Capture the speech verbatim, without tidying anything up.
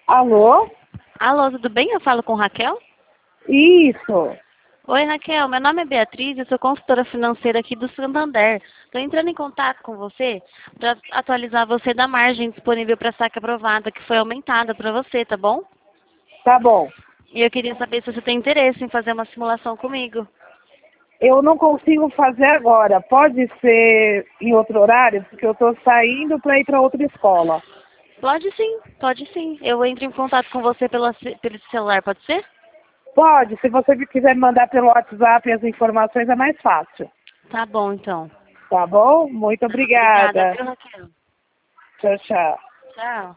Alô? Alô, tudo bem? Eu falo com Raquel? Isso. Oi, Raquel. Meu nome é Beatriz, eu sou consultora financeira aqui do Santander. Estou entrando em contato com você para atualizar você da margem disponível para saque aprovada, que foi aumentada para você, tá bom? Tá bom. E eu queria saber se você tem interesse em fazer uma simulação comigo. Eu não consigo fazer agora. Pode ser em outro horário, porque eu estou saindo para ir para outra escola. Pode sim, pode sim. Eu entro em contato com você pela, pelo celular, pode ser? Pode, se você quiser me mandar pelo WhatsApp as informações é mais fácil. Tá bom, então. Tá bom? Muito Obrigada, obrigada. viu, Raquel? Tchau, tchau. Tchau.